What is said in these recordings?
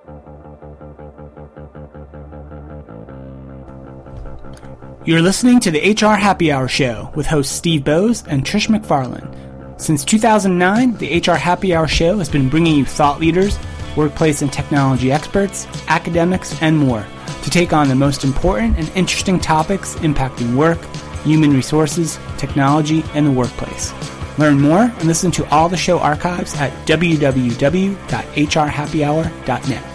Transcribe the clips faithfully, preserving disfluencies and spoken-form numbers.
You're listening to the H R Happy Hour Show with hosts Steve Bowes and Trish McFarlane. Since two thousand nine, the H R Happy Hour Show has been bringing you thought leaders, workplace and technology experts, academics, and more to take on the most important and interesting topics impacting work, human resources, technology, and the workplace. Learn more and listen to all the show archives at w w w dot h r happy hour dot net.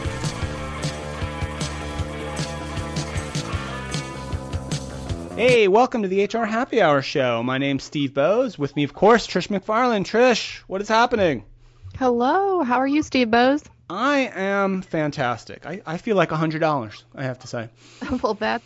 Hey, welcome to the H R Happy Hour Show. My name's Steve Bowes. With me, of course, Trish McFarlane. Trish, what is happening? Hello. How are you, Steve Bowes? I am fantastic. I, I feel like one hundred dollars, I have to say. Well, that's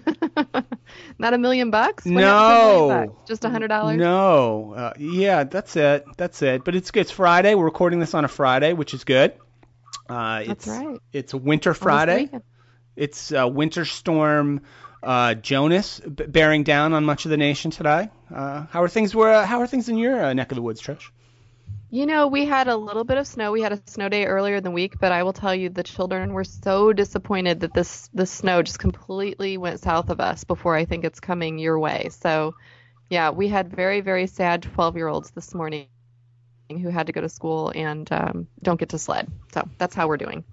not a million bucks? What no. Bucks? Just one hundred dollars? No. Uh, yeah, that's it. That's it. But it's good. It's Friday. We're recording this on a Friday, which is good. Uh, it's, that's right. It's a winter Friday. It's a winter storm. Uh, Jonas b- bearing down on much of the nation today. Uh, how are things? Were uh, how are things in your uh, neck of the woods, Trish? You know, we had a little bit of snow. We had a snow day earlier in the week, but I will tell you, the children were so disappointed that this the snow just completely went south of us before I think it's coming your way. So, yeah, we had very, very sad twelve-year-olds this morning who had to go to school and um, don't get to sled. So that's how we're doing.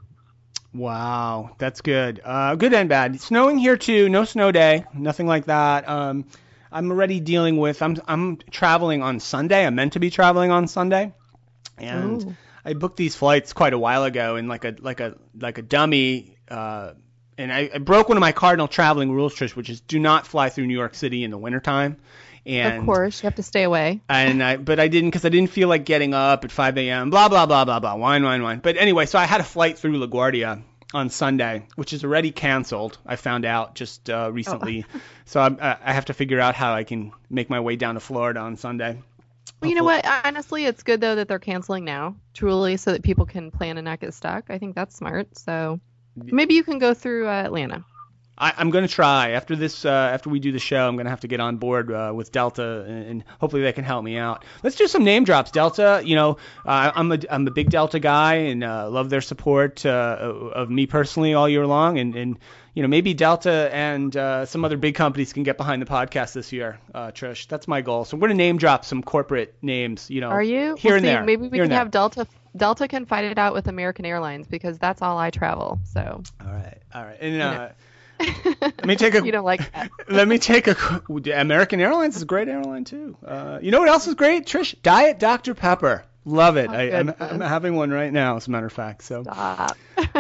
Wow, that's good. Uh, good and bad. Snowing here too. No snow day. Nothing like that. Um, I'm already dealing with. I'm I'm traveling on Sunday. I'm meant to be traveling on Sunday, and Ooh. I booked these flights quite a while ago in like a like a like a dummy. Uh, and I, I broke one of my cardinal traveling rules, Trish, which is do not fly through New York City in the wintertime. And, of course, you have to stay away. and I, but I didn't because I didn't feel like getting up at five a.m. Blah, blah, blah, blah, blah. Wine, wine, wine. But anyway, so I had a flight through LaGuardia on Sunday, which is already canceled. I found out just uh, recently. Oh. So I'm, I have to figure out how I can make my way down to Florida on Sunday. Well, you know what? Honestly, it's good, though, that they're canceling now, truly, so that people can plan and not get stuck. I think that's smart. So maybe you can go through uh, Atlanta. I, I'm going to try. After this, uh, after we do the show, I'm going to have to get on board uh, with Delta, and, and hopefully they can help me out. Let's do some name drops. Delta, you know, uh, I'm a I'm a big Delta guy, and uh, love their support uh, of me personally all year long, and, and you know, maybe Delta and uh, some other big companies can get behind the podcast this year, uh, Trish. That's my goal. So we're going to name drop some corporate names, you know. Are you? Here we'll and see. there. Maybe we here can have Delta. Delta can fight it out with American Airlines because that's all I travel. So. All right. All right. And. Uh, Let me take a. You don't like that. Let me take a. American Airlines is a great airline too. Uh, you know what else is great, Trish? Diet Doctor Pepper. Love it. Oh, I, I'm, I'm having one right now, as a matter of fact. So. Stop.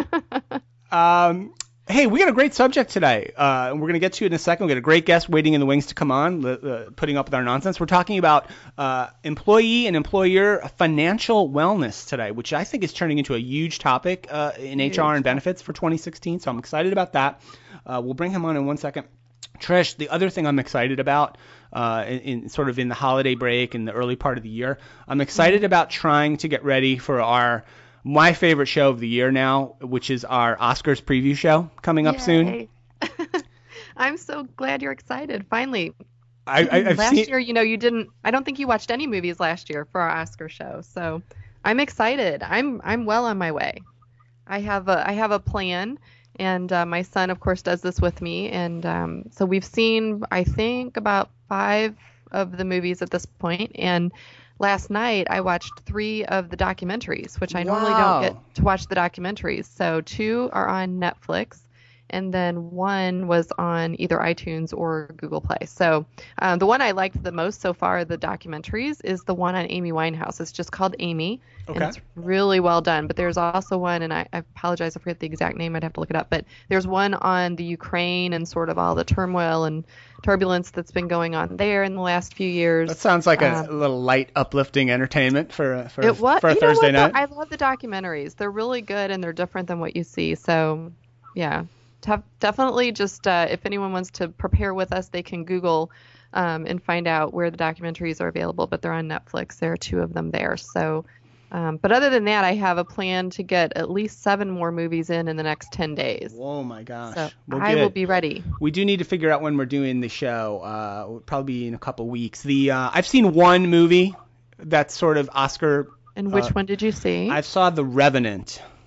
um. Hey, we got a great subject today. Uh, and we're going to get to it in a second. We got a great guest waiting in the wings to come on, uh, putting up with our nonsense. We're talking about uh, employee and employer financial wellness today, which I think is turning into a huge topic uh, in huge. H R and benefits for twenty sixteen. So I'm excited about that. Uh, we'll bring him on in one second. Trish, the other thing I'm excited about uh, in, in sort of in the holiday break and the early part of the year, I'm excited mm-hmm. about trying to get ready for our my favorite show of the year now, which is our Oscars preview show coming up Yay. soon. I'm so glad you're excited. Finally. I, I, I've last seen... year, you know, you didn't. I don't think you watched any movies last year for our Oscar show. So I'm excited. I'm I'm well on my way. I have a I have a plan. And uh, my son, of course, does this with me. And um, so we've seen, I think, about five of the movies at this point. And last night, I watched three of the documentaries, which I wow. normally don't get to watch the documentaries. So two are on Netflix. And then one was on either iTunes or Google Play. So um, the one I liked the most so far, the documentaries, is the one on Amy Winehouse. It's just called Amy. Okay. And it's really well done. But there's also one, and I, I apologize, I forget the exact name. I'd have to look it up. But there's one on the Ukraine and sort of all the turmoil and turbulence that's been going on there in the last few years. That sounds like a, um, a little light, uplifting entertainment for, for, it was, for a you Thursday know what, night. though? I love the documentaries. They're really good, and they're different than what you see. So, yeah. Definitely just uh, if anyone wants to prepare with us, they can Google um, and find out where the documentaries are available, but they're on Netflix. There are two of them there. So, um, but other than that, I have a plan to get at least seven more movies in in the next ten days. Oh my gosh. So well, I good. will be ready. We do need to figure out when we're doing the show. Uh, it'll probably be in a couple weeks. The uh, I've seen one movie that's sort of Oscar. And which uh, one did you see? I saw The Revenant.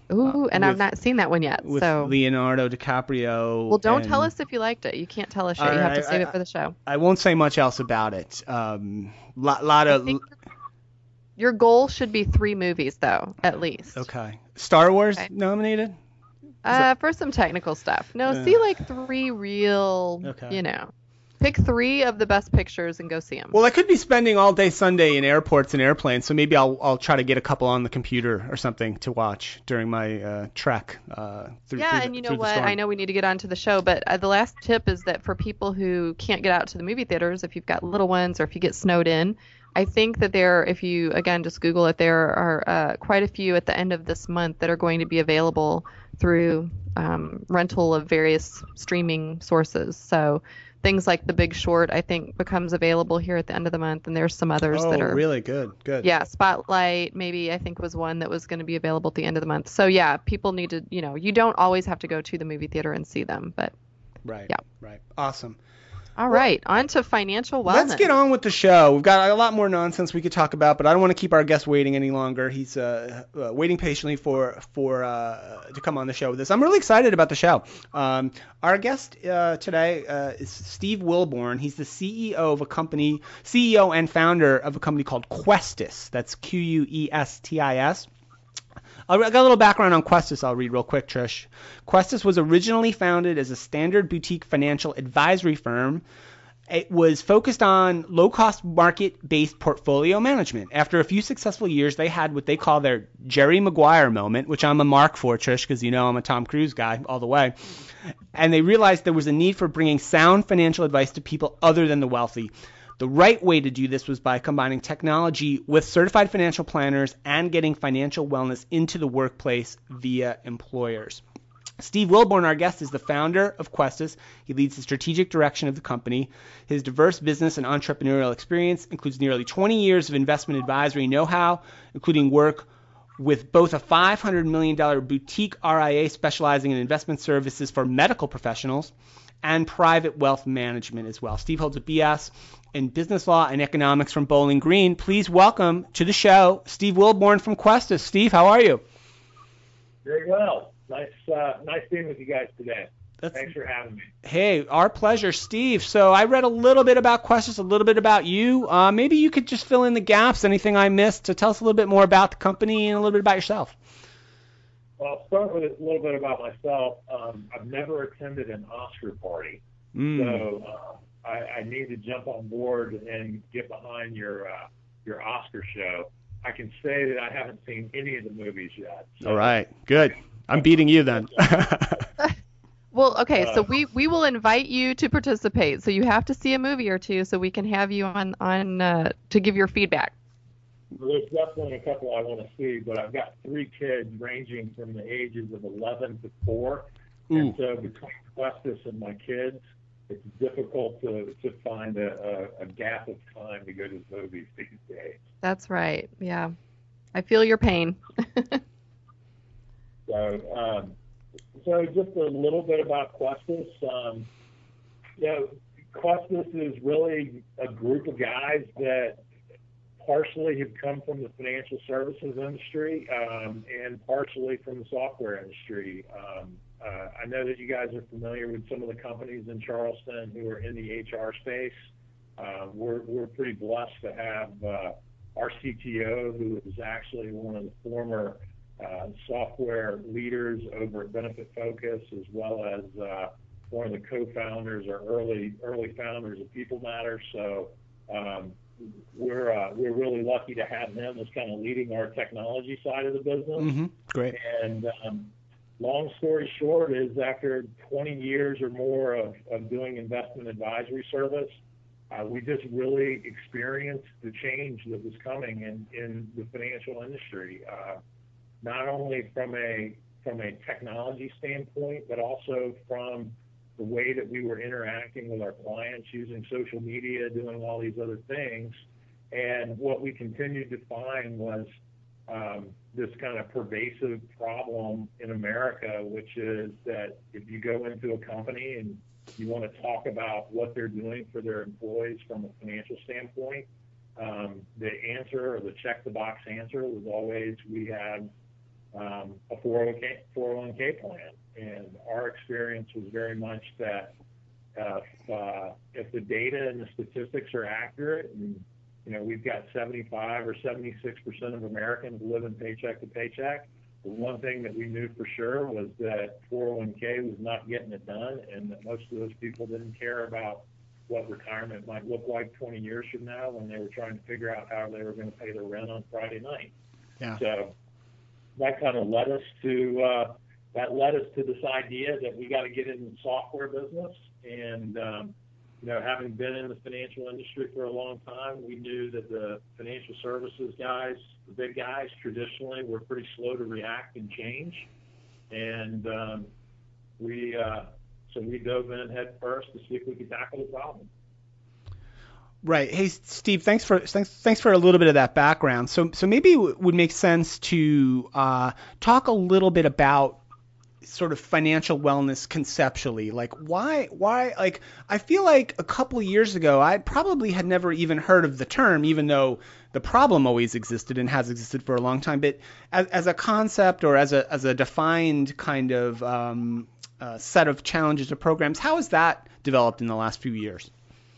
Ooh, and with, I've not seen that one yet. with So Leonardo DiCaprio. Well, don't and, tell us if you liked it. You can't tell us yet. All You have right, to save I, it for the show. I, I won't say much else about it. Um, lot, lot I of. think your goal should be three movies, though, at least. Okay. Star Wars Okay. nominated? Uh, that- for some technical stuff. No, Uh, see like three real, Okay. you know, pick three of the best pictures and go see them. Well, I could be spending all day Sunday in airports and airplanes, so maybe I'll I'll try to get a couple on the computer or something to watch during my uh, trek uh, through. Yeah, through the, and you know through the what? storm. I know we need to get on to the show, but uh, the last tip is that for people who can't get out to the movie theaters, if you've got little ones or if you get snowed in, I think that there, if you, again, just Google it, there are uh, quite a few at the end of this month that are going to be available through um, rental of various streaming sources. So things like The Big Short, I think, becomes available here at the end of the month, and there's some others Oh, that are really good, good. Yeah, Spotlight, maybe I think was one that was going to be available at the end of the month. So yeah, people need to, you know, you don't always have to go to the movie theater and see them, but Right. Yeah. Right. Awesome. all right, on to financial wellness. Let's get on with the show. We've got a lot more nonsense we could talk about, but I don't want to keep our guest waiting any longer. He's uh, uh, waiting patiently for for uh, to come on the show with us. I'm really excited about the show. Um, our guest uh, today uh, is Steve Wilborn. He's the C E O of a company, C E O and founder of a company called Questus. That's Q U E S T I S. I got a little background on Questus I'll read real quick, Trish. Questus was originally founded as a standard boutique financial advisory firm. It was focused on low-cost market-based portfolio management. After a few successful years, they had what they call their Jerry Maguire moment, which I'm a mark for, Trish, because you know I'm a Tom Cruise guy all the way. And they realized there was a need for bringing sound financial advice to people other than the wealthy. The right way to do this was by combining technology with certified financial planners and getting financial wellness into the workplace via employers. Steve Wilborn, our guest, is the founder of Questus. He leads the strategic direction of the company. His diverse business and entrepreneurial experience includes nearly twenty years of investment advisory know-how, including work with both a five hundred million dollars boutique R I A specializing in investment services for medical professionals and private wealth management as well. Steve holds a B S in business law and economics from Bowling Green. Please welcome to the show Steve Wilborn from Questus. Steve, how are you? Very well. Nice, uh, nice being with you guys today. That's, Thanks for having me. Hey, our pleasure, Steve. So I read a little bit about Questus, a little bit about you. Uh, maybe you could just fill in the gaps, anything I missed, to tell us a little bit more about the company and a little bit about yourself. Well, I'll start with a little bit about myself. Um, I've never attended an Oscar party, Mm. so uh, I, I need to jump on board and get behind your uh, your Oscar show. I can say that I haven't seen any of the movies yet. So, All right, good. I'm beating you then. Well, okay, so Uh, we, we will invite you to participate. So you have to see a movie or two so we can have you on on uh, to give your feedback. There's definitely a couple I want to see, but I've got three kids ranging from the ages of eleven to four, Ooh. and so between Questus and my kids, it's difficult to, to find a, a, a gap of time to go to the movies these days. That's right. Yeah. I feel your pain. So, um, so just a little bit about Questus. Um, you know, Questus is really a group of guys that partially have come from the financial services industry um, and partially from the software industry. Um, uh, I know that you guys are familiar with some of the companies in Charleston who are in the H R space. Uh, we're, we're pretty blessed to have uh, our C T O, who is actually one of the former uh, software leaders over at Benefit Focus, as well as uh, one of the co-founders or early early founders of People Matter. So um, we're uh, we're really lucky to have him as kind of leading our technology side of the business. Mm-hmm. Great. And um, long story short is after twenty years or more of, of doing investment advisory service, uh, we just really experienced the change that was coming in, in the financial industry, uh, not only from a from a technology standpoint, but also from the way that we were interacting with our clients using social media, doing all these other things. And what we continued to find was um, this kind of pervasive problem in America, which is that if you go into a company and you want to talk about what they're doing for their employees from a financial standpoint, um, the answer or the check the box answer was always, we have um, a four oh one k plan. And our experience was very much that uh, if, uh, if the data and the statistics are accurate, and you know we've got seventy-five or seventy-six percent of Americans living paycheck to paycheck, the one thing that we knew for sure was that four oh one k was not getting it done, and that most of those people didn't care about what retirement might look like twenty years from now when they were trying to figure out how they were going to pay their rent on Friday night. Yeah. So that kind of led us to uh, that led us to this idea that we got to get in the software business. And um, you know, having been in the financial industry for a long time, we knew that the financial services guys, the big guys, traditionally were pretty slow to react and change. And um, we uh, so we dove in head first to see if we could tackle the problem. Right. Hey, Steve, thanks for thanks thanks for a little bit of that background. So so maybe it would make sense to uh, talk a little bit about sort of financial wellness conceptually. Like why why like I feel like a couple of years ago I probably had never even heard of the term, even though the problem always existed and has existed for a long time. But as, as a concept or as a as a defined kind of um, uh, set of challenges or programs, how has that developed in the last few years?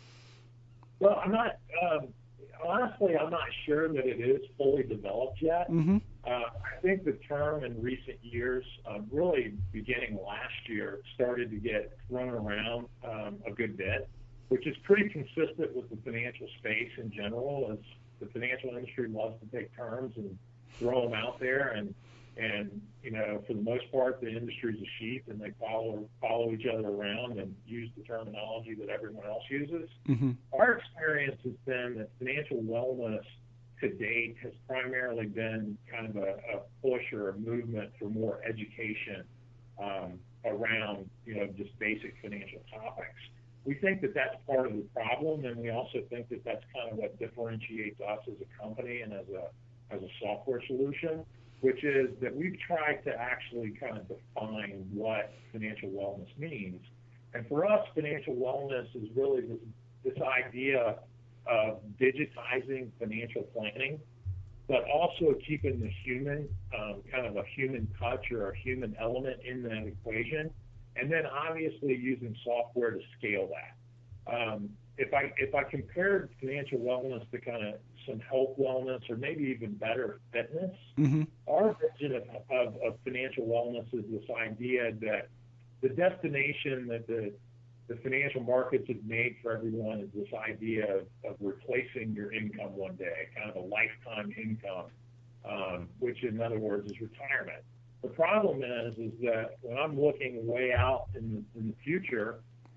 Well, I'm not, um, honestly, I'm not sure that it is fully developed yet. Mm-hmm. Uh, I think the term in recent years, uh, really beginning last year, started to get thrown around um, a good bit, which is pretty consistent with the financial space in general, as the financial industry loves to take terms and throw them out there. And, and you know, for the most part, the industry's a sheep, and they follow follow each other around and use the terminology that everyone else uses. Mm-hmm. Our experience has been that financial wellness to date has primarily been kind of a, a push or a movement for more education um, around, you know, just basic financial topics. We think that that's part of the problem, and we also think that that's kind of what differentiates us as a company and as a as a software solution, which is that we've tried to actually kind of define what financial wellness means. And for us, financial wellness is really this, this idea of digitizing financial planning, but also keeping the human, um, kind of a human touch or a human element in that equation, and then obviously using software to scale that. Um, if I if I compared financial wellness to kind of some health wellness or maybe even better fitness, Mm-hmm. our vision of, of, of financial wellness is this idea that the destination that the the financial markets have made for everyone is this idea of, of replacing your income one day, kind of a lifetime income, um, which in other words is retirement. The problem is, is that when I'm looking way out in the, in the future,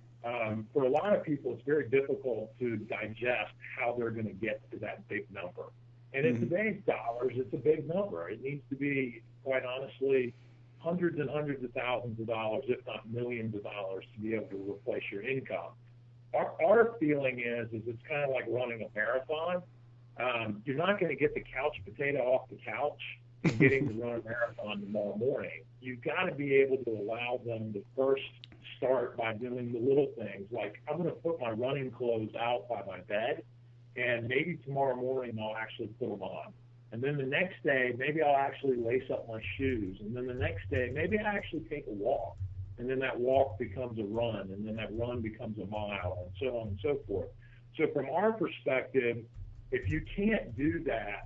um, for a lot of people, it's very difficult to digest how they're going to get to that big number. And in Mm-hmm. today's dollars, it's a big number. It needs to be, quite honestly, hundreds and hundreds of thousands of dollars, if not millions of dollars, to be able to replace your income. Our, our feeling is, is it's kind of like running a marathon. Um, you're not going to get the couch potato off the couch and getting to run a marathon tomorrow morning. You've got to be able to allow them to first start by doing the little things, like I'm going to put my running clothes out by my bed, and maybe tomorrow morning I'll actually put them on. And then the next day, maybe I'll actually lace up my shoes. And then the next day, maybe I actually take a walk. And then that walk becomes a run. And then that run becomes a mile, and so on and so forth. So from our perspective, if you can't do that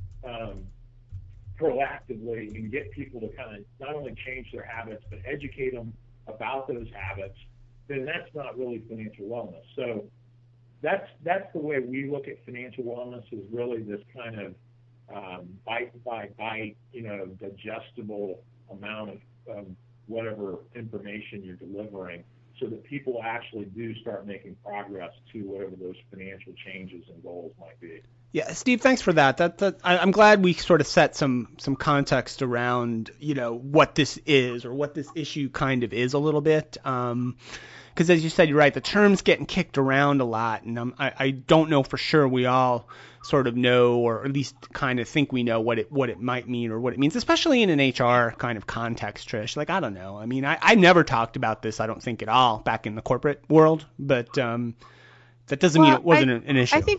um, proactively and get people to kind of not only change their habits, but educate them about those habits, then that's not really financial wellness. So that's that's the way we look at financial wellness, is really this kind of Um, bite by bite, you know, digestible amount of um, whatever information you're delivering, so that people actually do start making progress to whatever those financial changes and goals might be. Yeah, Steve, thanks for that. That, that I, I'm glad we sort of set some some context around, you know, what this is or what this issue kind of is a little bit. Um, because as you said, you're right, the term's getting kicked around a lot, and um, I, I don't know for sure we all sort of know, or at least kind of think we know what it what it might mean or what it means, especially in an H R kind of context, Trish. Like, I don't know. I mean, I, I never talked about this, I don't think, at all back in the corporate world, but um, that doesn't well, mean it wasn't I, an, an issue. I think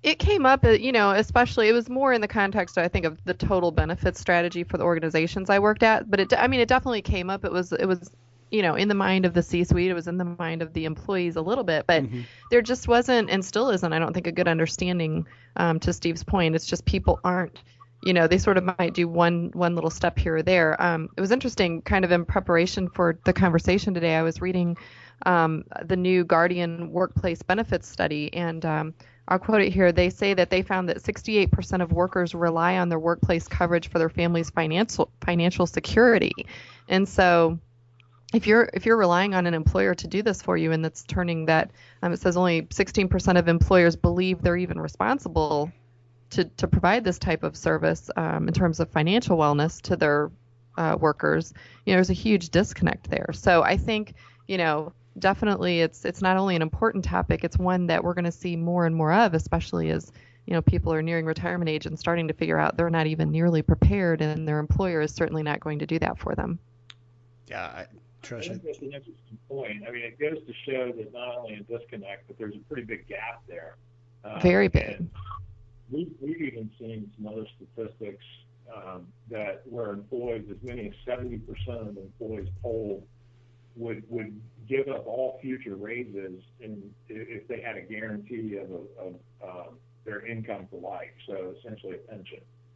It came up, uh, you know, especially it was more in the context, I think, of the total benefits strategy for the organizations I worked at. But it, de- I mean, it definitely came up. It was, it was, you know, in the mind of the C-suite. It was in the mind of the employees a little bit, but Mm-hmm. there just wasn't, and still isn't, I don't think, a good understanding. Um, to Steve's point, it's just people aren't, you know, they sort of might do one one little step here or there. Um, it was interesting, kind of in preparation for the conversation today. I was reading um, the new Guardian Workplace Benefits Study, and um, I'll quote it here. They say that they found that sixty-eight percent of workers rely on their workplace coverage for their family's financial financial security. And so if you're if you're relying on an employer to do this for you, and that's turning that, um, it says only sixteen percent of employers believe they're even responsible to, to provide this type of service um, in terms of financial wellness to their uh, workers. You know, there's a huge disconnect there. So I think, you know, definitely it's it's not only an important topic, it's one that we're going to see more and more of, especially as, you know, people are nearing retirement age and starting to figure out they're not even nearly prepared, and their employer is certainly not going to do that for them. Yeah, I, I think that's an interesting point. I mean, it goes to show that not only a disconnect, but there's a pretty big gap there. Um, Very big. and We've, we've even seen some other statistics um, that where employees, as many as seventy percent of employees polled would would give up all future raises in, if they had a guarantee of, a, of um, their income for life, so essentially a pension.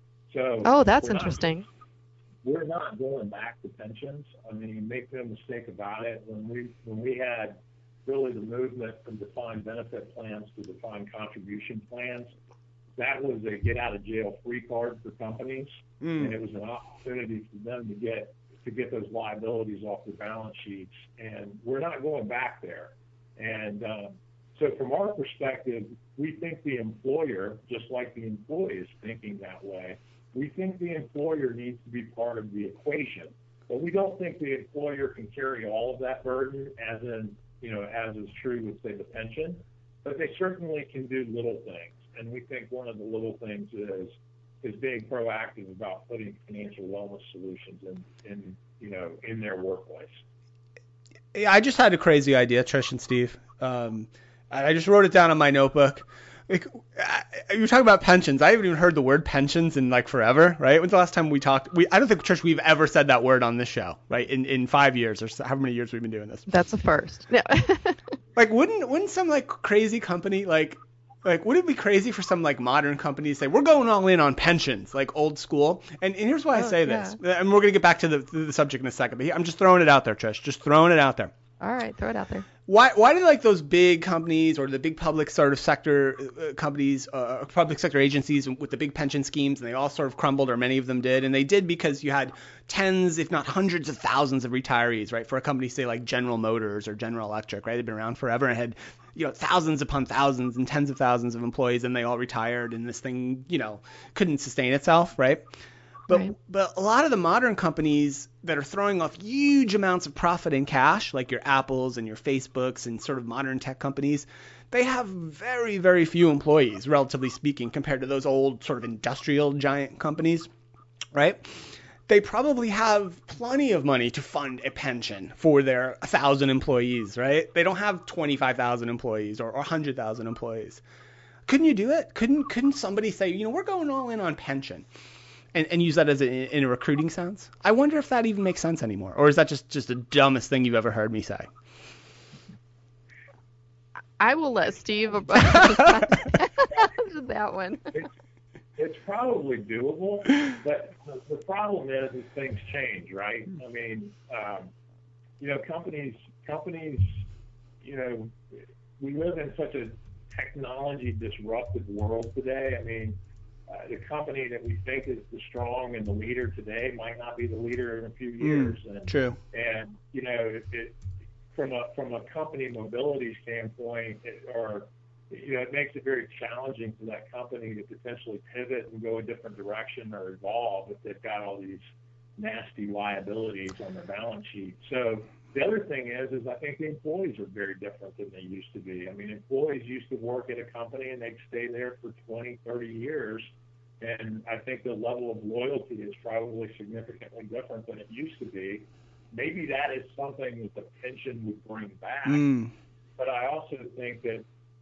So Oh, that's we're not- interesting. We're not going back to pensions. I mean, make no mistake about it. When we when we had really the movement from defined benefit plans to defined contribution plans, that was a get out of jail free card for companies, Mm. and it was an opportunity for them to get to get those liabilities off their balance sheets. And we're not going back there. And um, so, from our perspective, we think the employer, just like the employee is thinking that way, we think the employer needs to be part of the equation. But we don't think the employer can carry all of that burden, as in, you know, as is true with, say, the pension. But they certainly can do little things. And we think one of the little things is is being proactive about putting financial wellness solutions in, in you know, in their workplace. Yeah, I just had a crazy idea, Trish and Steve. Um, I just wrote it down on my notebook. Like, I, you were talking about pensions. I haven't even heard the word pensions in like forever, right? When's the last time we talked? We I don't think, Trish, we've ever said that word on this show, right? In in five years or so, however many years we've been doing this. That's a first. Yeah. Like, wouldn't wouldn't some like crazy company like like would it be crazy for some like modern company to say we're going all in on pensions, like old school? And, and here's why I Oh, say yeah. this, and we're gonna get back to the to the subject in a second. But I'm just throwing it out there, Trish. Just throwing it out there. All right, throw it out there. Why why do like those big companies or the big public sort of sector uh, companies, uh, public sector agencies with the big pension schemes, and they all sort of crumbled, or many of them did, and they did because you had tens, if not hundreds of thousands of retirees, right? For a company, say like General Motors or General Electric, right? They've been around forever and had, you know, thousands upon thousands and tens of thousands of employees, and they all retired, and this thing, you know, couldn't sustain itself, right? But Right. but a lot of the modern companies that are throwing off huge amounts of profit in cash, like your Apples and your Facebooks and sort of modern tech companies, they have very, very few employees, relatively speaking, compared to those old sort of industrial giant companies, right? They probably have plenty of money to fund a pension for their one thousand employees, right? They don't have twenty-five thousand employees or, or one hundred thousand employees. Couldn't you do it? Couldn't couldn't somebody say, you know, we're going all in on pension? And, and use that as a, in a recruiting sense? I wonder if that even makes sense anymore, or is that just, just the dumbest thing you've ever heard me say? I will let Steve answer that one. It's, it's probably doable, but the, the problem is that things change, right? I mean, um, you know, companies, companies, you know, we live in such a technology disrupted world today. I mean, uh, the company that we think is the strong and the leader today might not be the leader in a few years. Mm, and, true. And, you know, it, it, from a from a company mobility standpoint, it, or you know, it makes it very challenging for that company to potentially pivot and go a different direction or evolve if they've got all these nasty liabilities on their balance sheet. So the other thing is, is I think the employees are very different than they used to be. I mean, employees used to work at a company and they'd stay there for twenty, thirty years. And I think the level of loyalty is probably significantly different than it used to be. Maybe that is something that the pension would bring back. Mm. But I also think that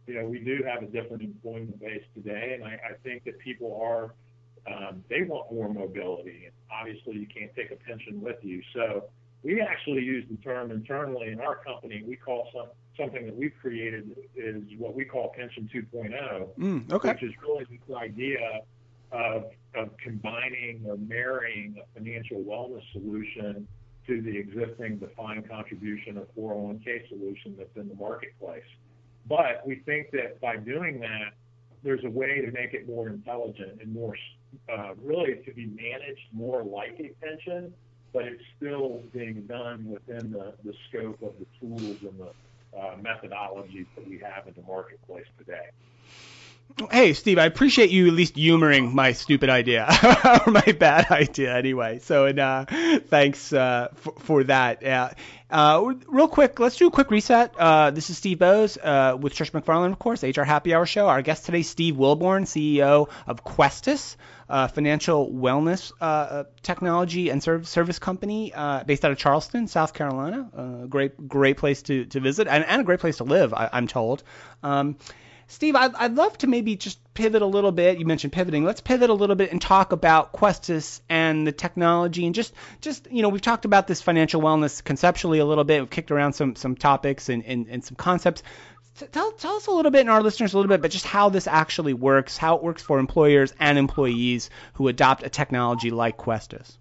you know, we do have a different employment base today, and I, I think that people are, um, they want more mobility. And obviously, you can't take a pension with you. So we actually use the term internally in our company. We call some, something that we've created is what we call Pension two point oh, mm, okay. which is really this idea of, of combining or marrying a financial wellness solution to the existing defined contribution or four oh one k solution that's in the marketplace. But we think that by doing that, there's a way to make it more intelligent and more, uh, really to be managed more like a pension, but it's still being done within the, the scope of the tools and the uh, methodologies that we have in the marketplace today. Hey, Steve, I appreciate you at least humoring my stupid idea or my bad idea anyway. So, and, uh, thanks uh, for, for that. Uh, uh, real quick, let's do a quick reset. Uh, this is Steve Bowes uh, with Trish McFarland, of course, H R Happy Hour Show. Our guest today, Steve Wilborn, C E O of Questus, uh, financial wellness uh, technology and service service company uh, based out of Charleston, South Carolina. Uh, great, great place to, to visit and, and a great place to live, I, I'm told. Um, Steve, I'd, I'd love to maybe just pivot a little bit. You mentioned pivoting. Let's pivot a little bit and talk about Questus and the technology and just, just you know, we've talked about this financial wellness conceptually a little bit. We've kicked around some some topics and, and, and some concepts. Tell, tell us a little bit, and our listeners a little bit, but just how this actually works, how it works for employers and employees who adopt a technology like Questus.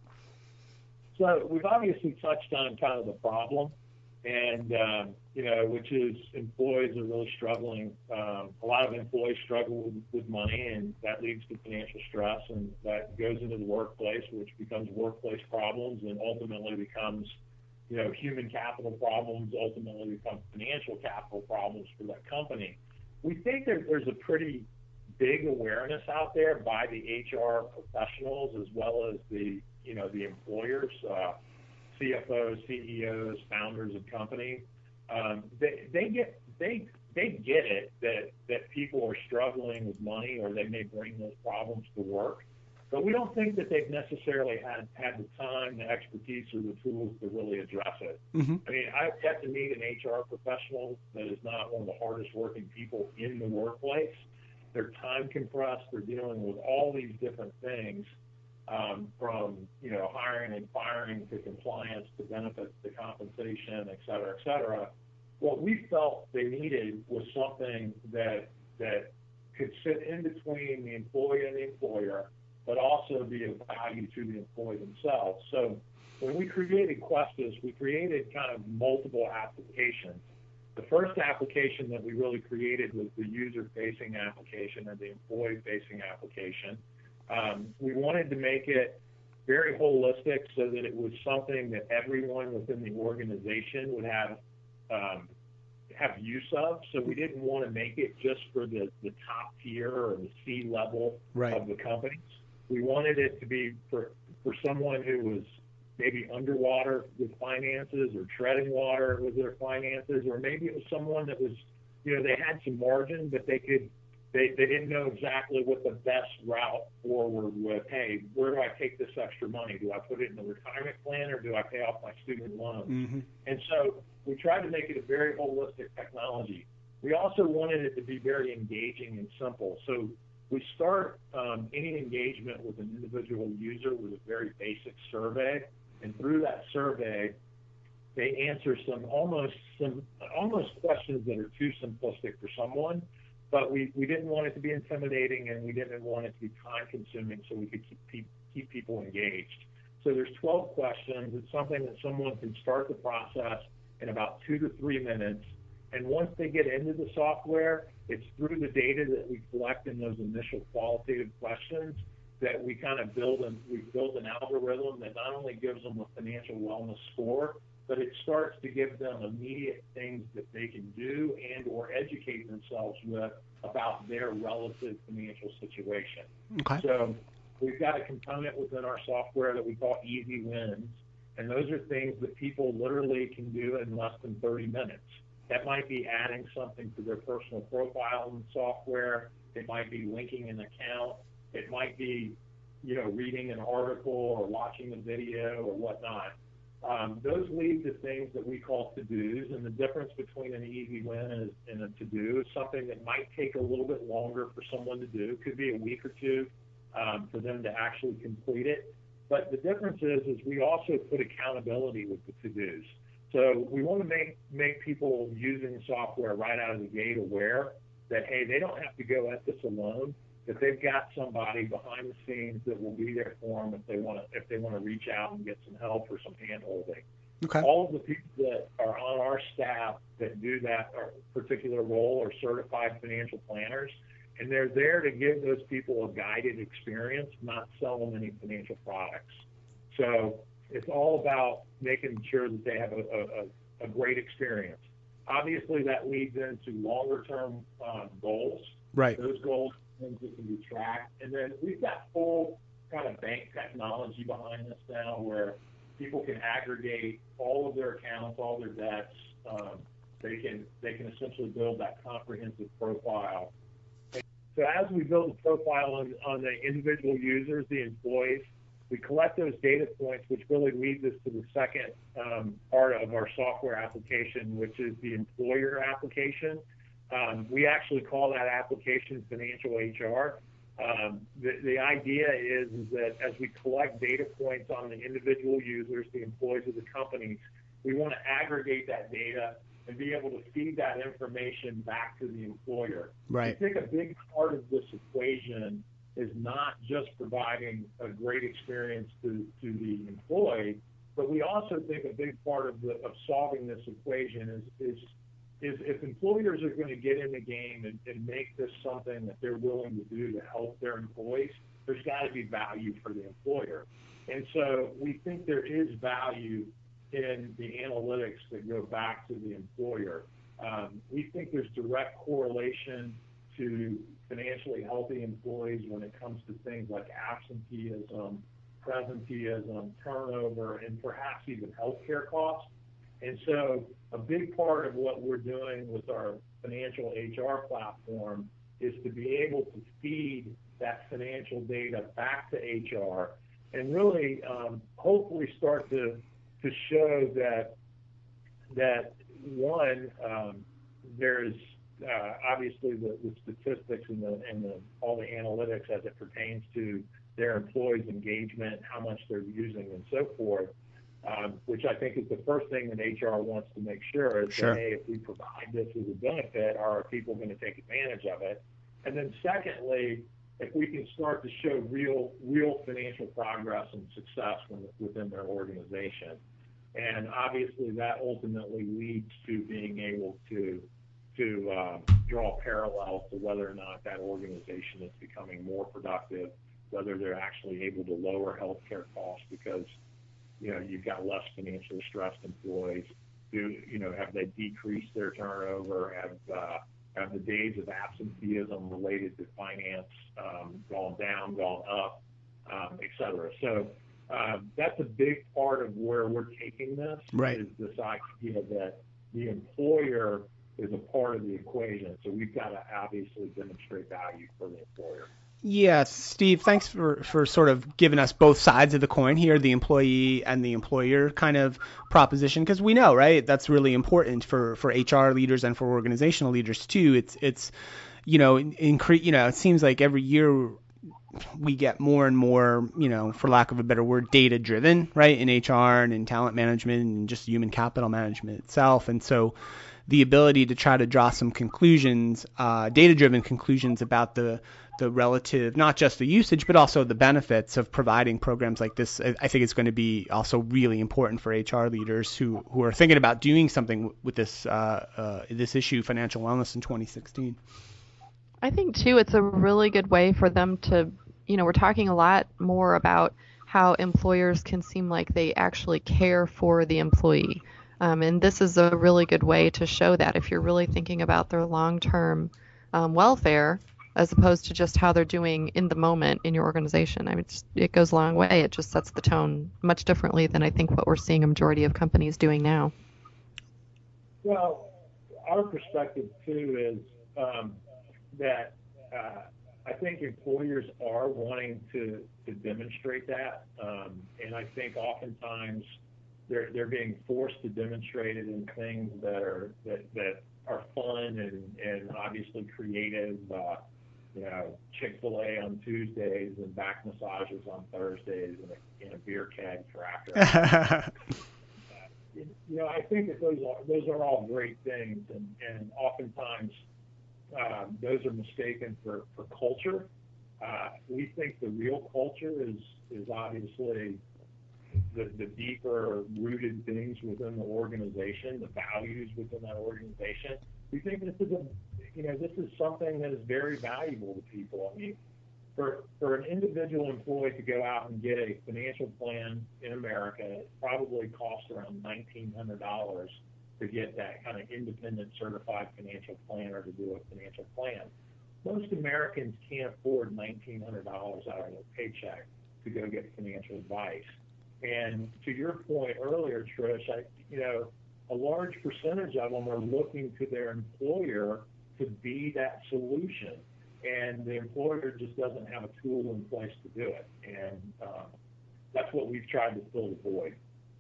So we've obviously touched on kind of the problem. And, um, you know, which is employees are really struggling. Um, a lot of employees struggle with, with money, and that leads to financial stress, and that goes into the workplace, which becomes workplace problems and ultimately becomes, you know, human capital problems, ultimately become financial capital problems for that company. We think that there's a pretty big awareness out there by the H R professionals as well as the, you know, the employers, uh, C F Os, C E Os, founders of companies, um, they, they get they they get it that that people are struggling with money or they may bring those problems to work, but we don't think that they've necessarily had had the time, the expertise, or the tools to really address it. Mm-hmm. I mean, I've yet to meet an H R professional that is not one of the hardest working people in the workplace. They're time compressed. They're dealing with all these different things. Um, from, you know, hiring and firing to compliance to benefits to compensation, et cetera, et cetera. What we felt they needed was something that that could sit in between the employee and the employer, but also be of value to the employee themselves. So when we created Questus, we created kind of multiple applications. The first application that we really created was the user-facing application and the employee-facing application. Um, we wanted to make it very holistic so that it was something that everyone within the organization would have um, have use of. So we didn't want to make it just for the, the top tier or the C level right. of the companies. We wanted it to be for, for someone who was maybe underwater with finances or treading water with their finances, or maybe it was someone that was, you know, they had some margin, but they could They, they didn't know exactly what the best route forward with, hey, where do I take this extra money? Do I put it in the retirement plan or do I pay off my student loans? Mm-hmm. And so we tried to make it a very holistic technology. We also wanted it to be very engaging and simple. So we start um, any engagement with an individual user with a very basic survey. And through that survey, they answer some almost some almost questions that are too simplistic for someone. But we, we didn't want it to be intimidating, and we didn't want it to be time-consuming, so we could keep, keep people engaged. So there's twelve questions. It's something that someone can start the process in about two to three minutes. And once they get into the software, it's through the data that we collect in those initial qualitative questions that we kind of build and we build an algorithm that not only gives them a financial wellness score, but it starts to give them immediate things that they can do and or educate themselves with about their relative financial situation. Okay. So we've got a component within our software that we call Easy Wins, and those are things that people literally can do in less than thirty minutes. That might be adding something to their personal profile in the software. It might be linking an account. It might be, you know, reading an article or watching a video or whatnot. Um, those lead to things that we call to-dos, and the difference between an easy win and a, and a to-do is something that might take a little bit longer for someone to do. It could be a week or two um, for them to actually complete it. But the difference is, is we also put accountability with the to-dos. So we want to make, make people using software right out of the gate aware that, hey, they don't have to go at this alone, that they've got somebody behind the scenes that will be there for them if they want to if they want to reach out and get some help or some hand-holding. Okay. All of the people that are on our staff that do that particular role are certified financial planners, and they're there to give those people a guided experience, not sell them any financial products. So it's all about making sure that they have a, a, a great experience. Obviously, that leads into longer-term uh, goals. Right. Those goals things that can be tracked. And then we've got full kind of bank technology behind this now where people can aggregate all of their accounts, all their debts. Um, they can they can essentially build that comprehensive profile. And so as we build a profile on, on the individual users, the employees, we collect those data points, which really leads us to the second um, part of our software application, which is the employer application. Um, we actually call that application Financial H R. Um, the, the idea is, is that as we collect data points on the individual users, the employees of the companies, we want to aggregate that data and be able to feed that information back to the employer. Right. I think a big part of this equation is not just providing a great experience to, to the employee, but we also think a big part of, the, of solving this equation is, is is if employers are going to get in the game and, and make this something that they're willing to do to help their employees, there's got to be value for the employer. And so we think there is value in the analytics that go back to the employer. Um, we think there's direct correlation to financially healthy employees when it comes to things like absenteeism, presenteeism, turnover, and perhaps even healthcare costs. And so a big part of what we're doing with our financial H R platform is to be able to feed that financial data back to H R and really um, hopefully start to to show that that one um, there's uh, obviously the, the statistics and the and the all the analytics as it pertains to their employees' engagement, how much they're using, and so forth. Um, which I think is the first thing that H R wants to make sure is Sure. that, hey, if we provide this as a benefit, are people going to take advantage of it? And then secondly, if we can start to show real real financial progress and success within their organization. And obviously that ultimately leads to being able to to um, draw parallels to whether or not that organization is becoming more productive, whether they're actually able to lower healthcare costs because you know, you've got less financially stressed employees. Do you know? Have they decreased their turnover? Have uh, have the days of absenteeism related to finance um, gone down, gone up, um, et cetera? So uh, that's a big part of where we're taking this. Right. Is this idea that the employer is a part of the equation. So we've got to obviously demonstrate value for the employer. Yeah, Steve, thanks for, for sort of giving us both sides of the coin here, the employee and the employer kind of proposition, because we know, right, that's really important for, for H R leaders and for organizational leaders too. It's, it's you know, incre- you know, it seems like every year we get more and more, you know, for lack of a better word, data driven, right, in H R and in talent management and just human capital management itself. And so the ability to try to draw some conclusions, uh, data-driven conclusions about the the relative, not just the usage, but also the benefits of providing programs like this, I, I think it's going to be also really important for H R leaders who, who are thinking about doing something with this uh, uh, this issue, financial wellness, in twenty sixteen. I think, too, it's a really good way for them to, you know, we're talking a lot more about how employers can seem like they actually care for the employee. Um, and this is a really good way to show that if you're really thinking about their long-term um, welfare, as opposed to just how they're doing in the moment in your organization. I mean, it's, it goes a long way. It just sets the tone much differently than I think what we're seeing a majority of companies doing now. Well, our perspective, too, is um, that uh, I think employers are wanting to, to demonstrate that. Um, and I think oftentimes they're they're being forced to demonstrate it in things that are that that are fun and and obviously creative. Uh, you know, Chick-fil-A on Tuesdays and back massages on Thursdays and a, and a beer keg for after hours. You know, I think that those are those are all great things, and, and oftentimes uh, those are mistaken for, for culture. Uh, we think the real culture is is obviously the, the deeper rooted things within the organization, the values within that organization. We think this is a you know this is something that is very valuable to people. I mean, For, for an individual employee to go out and get a financial plan in America, it probably costs around nineteen hundred dollars to get that kind of independent certified financial planner to do a financial plan. Most Americans can't afford nineteen hundred dollars out of their paycheck to go get financial advice. And to your point earlier, Trish, I, you know, a large percentage of them are looking to their employer to be that solution. And the employer just doesn't have a tool in place to do it. And um, that's what we've tried to fill the void.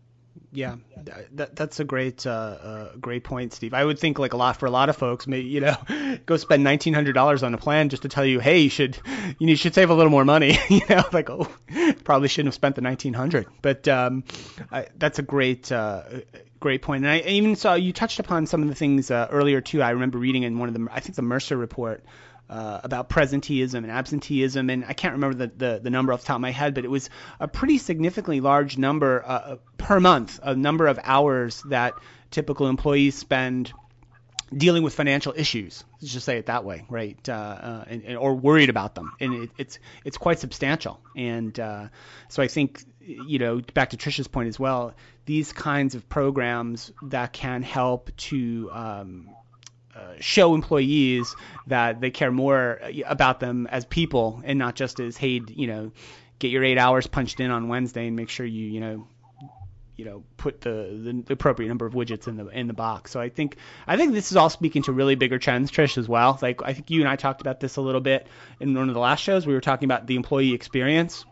Yeah, that, that's a great, uh, uh, great point, Steve. I would think like a lot for a lot of folks, maybe, you know, go spend nineteen hundred dollars on a plan just to tell you, hey, you should, you should save a little more money. You know, like, oh, probably shouldn't have spent the nineteen hundred. But um, I, that's a great, uh, great point. And I even saw you touched upon some of the things uh, earlier too. I remember reading in one of the, I think the Mercer report. Uh, about presenteeism and absenteeism, and I can't remember the, the, the number off the top of my head, but it was a pretty significantly large number uh, per month, a number of hours that typical employees spend dealing with financial issues. Let's just say it that way, right? Uh, uh, and, and, or worried about them, and it, it's it's quite substantial. And uh, so I think, you know, back to Tricia's point as well, these kinds of programs that can help to um, Uh, show employees that they care more about them as people and not just as, hey, you know, get your eight hours punched in on Wednesday and make sure you, you know, you know, put the, the, the appropriate number of widgets in the in the box. So I think I think this is all speaking to really bigger trends, Trish, as well. Like I think you and I talked about this a little bit in one of the last shows. We were talking about the employee experience.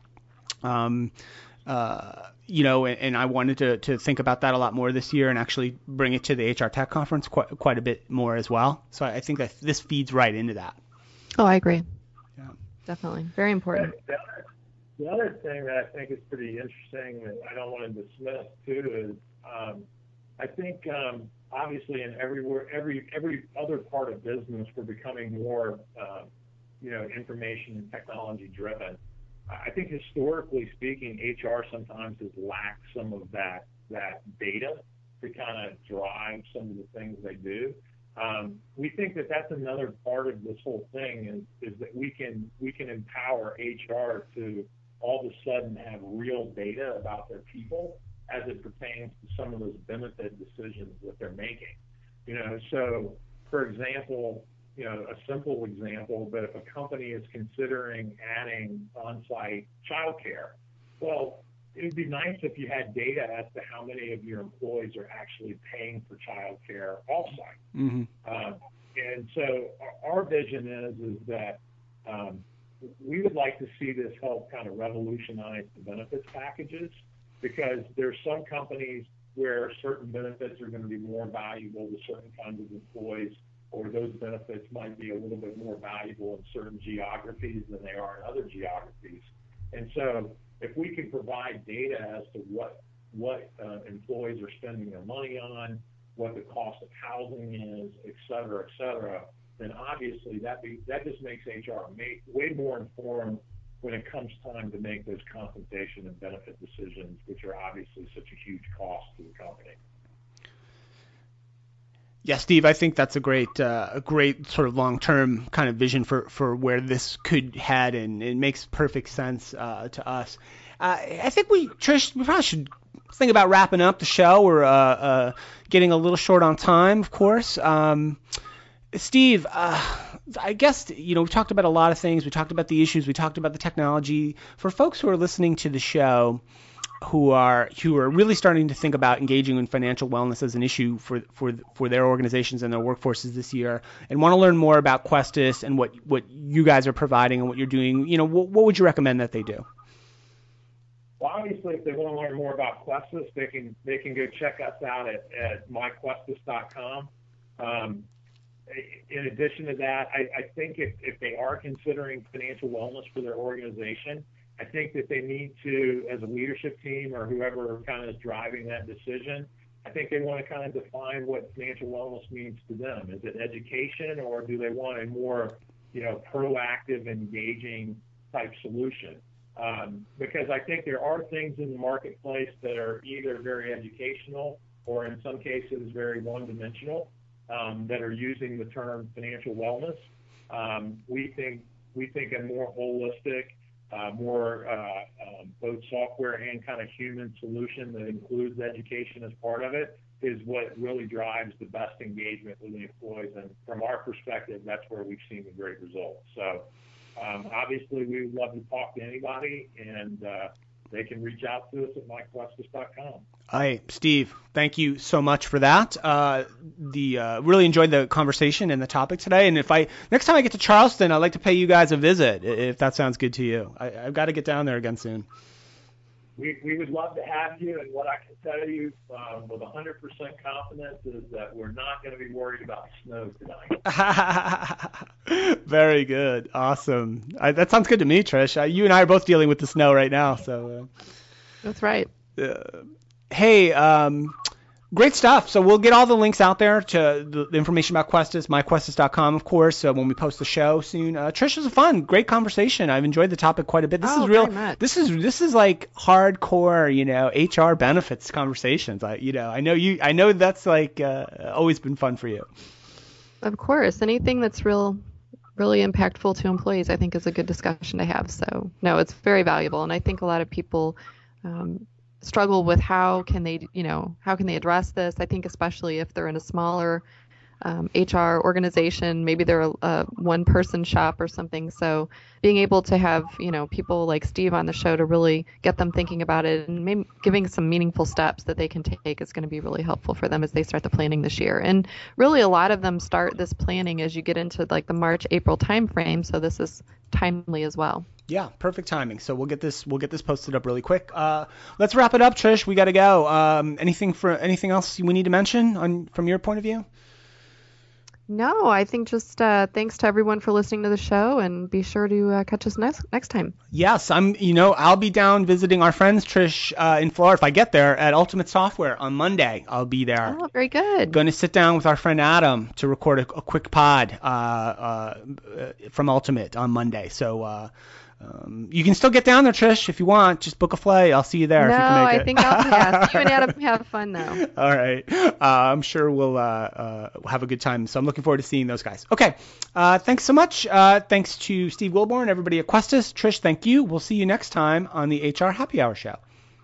Um, uh, you know, and, and I wanted to, to think about that a lot more this year and actually bring it to the H R Tech Conference quite, quite a bit more as well. So I think that this feeds right into that. Oh, I agree. Yeah. Definitely. Very important. The other, the other thing that I think is pretty interesting that I don't want to dismiss too is um, I think um, obviously in everywhere, every every other part of business, we're becoming more, uh, you know, information and technology driven. I think historically speaking, H R sometimes has lacked some of that that data to kind of drive some of the things they do. Um, we think that that's another part of this whole thing is, is that we can we can empower H R to all of a sudden have real data about their people as it pertains to some of those benefit decisions that they're making. You know, so for example, you know, a simple example, but if a company is considering adding on-site childcare, well, it would be nice if you had data as to how many of your employees are actually paying for childcare off-site. Mm-hmm. Uh, and so our, our vision is is that um, we would like to see this help kind of revolutionize the benefits packages, because there's some companies where certain benefits are going to be more valuable to certain kinds of employees, or those benefits might be a little bit more valuable in certain geographies than they are in other geographies. And so if we can provide data as to what what uh, employees are spending their money on, what the cost of housing is, et cetera, et cetera, then obviously that be, that just makes H R make, way more informed when it comes time to make those compensation and benefit decisions, which are obviously such a huge cost to the company. Yeah, Steve, I think that's a great, uh, a great sort of long-term kind of vision for, for where this could head, and it makes perfect sense uh, to us. Uh, I think we, Trish, we probably should think about wrapping up the show. We're uh, uh, getting a little short on time, of course. Um, Steve, uh, I guess, you know, we talked about a lot of things. We talked about the issues. We talked about the technology. For folks who are listening to the show, who are who are really starting to think about engaging in financial wellness as an issue for for for their organizations and their workforces this year, and want to learn more about Questus and what what you guys are providing and what you're doing, you know, what, what would you recommend that they do? Well, obviously, if they want to learn more about Questus, they can they can go check us out at, at my questus dot com. Um, in addition to that, I, I think if, if they are considering financial wellness for their organization, I think that they need to, as a leadership team or whoever kind of is driving that decision, I think they want to kind of define what financial wellness means to them. Is it education, or do they want a more, you know, proactive, engaging type solution? Um, because I think there are things in the marketplace that are either very educational or in some cases very one-dimensional, um, that are using the term financial wellness. Um, we think we think a more holistic, uh, more uh, um, both software and kind of human solution that includes education as part of it is what really drives the best engagement with the employees. And from our perspective, that's where we've seen the great results. So um, obviously, we would love to talk to anybody, and uh, they can reach out to us at my questus dot com. Hi, Steve. Thank you so much for that. Uh, the uh, really enjoyed the conversation and the topic today. And if I next time I get to Charleston, I'd like to pay you guys a visit, if that sounds good to you. I, I've got to get down there again soon. We, we would love to have you, and what I can tell you um, with one hundred percent confidence is that we're not going to be worried about snow tonight. Very good. Awesome. I, that sounds good to me, Trish. Uh, you and I are both dealing with the snow right now. So uh, That's right. Uh, hey, um, great stuff. So we'll get all the links out there to the, the information about Questus, my questus dot com, of course, so when we post the show soon. Uh, Trish, this was a fun, great conversation. I've enjoyed the topic quite a bit. This oh, is real. very much. This is this is like hardcore, you know, H R benefits conversations. I, you know, I know you. I know that's like uh, always been fun for you. Of course, anything that's real, really impactful to employees, I think, is a good discussion to have. So, no, it's very valuable, and I think a lot of people um, struggle with how can they, you know, how can they address this. I think especially if they're in a smaller um, H R organization, maybe they're a, a one-person shop or something. So being able to have, you know, people like Steve on the show to really get them thinking about it and maybe giving some meaningful steps that they can take is going to be really helpful for them as they start the planning this year. And really a lot of them start this planning as you get into like the March, April timeframe. So this is timely as well. Yeah, perfect timing. So we'll get this we'll get this posted up really quick. Uh, let's wrap it up, Trish. We got to go. Um, anything for anything else we need to mention on from your point of view? No, I think just uh, thanks to everyone for listening to the show, and be sure to uh, catch us next next time. Yes, I'm. You know, I'll be down visiting our friends, Trish, uh, in Florida. If I get there at Ultimate Software on Monday, I'll be there. Oh, very good. Going to sit down with our friend Adam to record a, a quick pod uh, uh, from Ultimate on Monday. So. Uh, Um, you can still get down there, Trish, if you want. Just book a flight. I'll see you there no, if you can make I it. think I'll pass. You and Adam have fun, though. All right. Uh, I'm sure we'll uh, uh, have a good time. So I'm looking forward to seeing those guys. Okay. Uh, thanks so much. Uh, thanks to Steve Wilborn, everybody at Questus. Trish, thank you. We'll see you next time on the H R Happy Hour Show.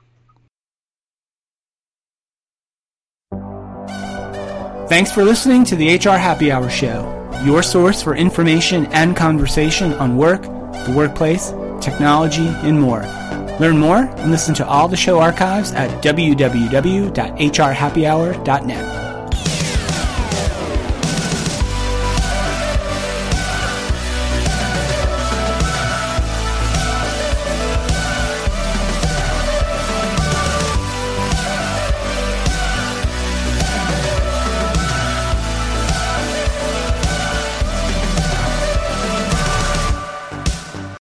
Thanks for listening to the H R Happy Hour Show, your source for information and conversation on work, the workplace, technology, and more. Learn more and listen to all the show archives at w w w dot h r happy hour dot net.